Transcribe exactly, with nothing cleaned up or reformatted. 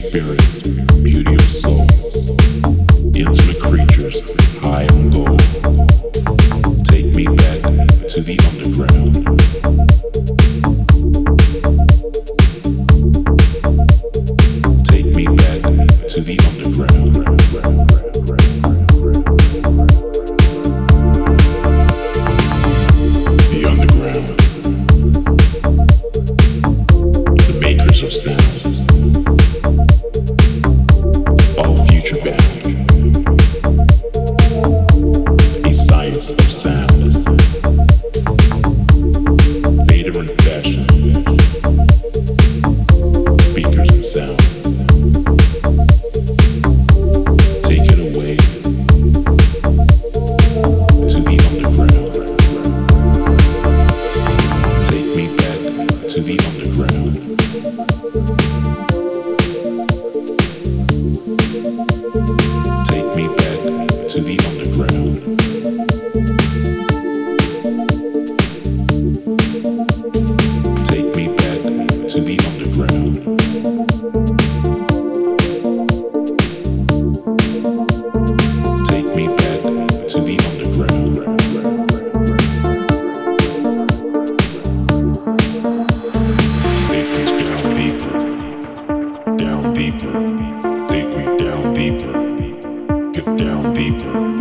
spirit, beauty of soul, intimate creatures, high on gold. Take me back to the underground. Take me back to the underground. The underground. The makers of sound. All future bound. A science of sound. Vader and fashion. Speakers and sound. Take it away to the underground. Take me back to the underground. Take me back to the underground. Take me back to the underground. Take me back to the underground. Take me down deeper, down deeper. Take me down deeper, get down deeper.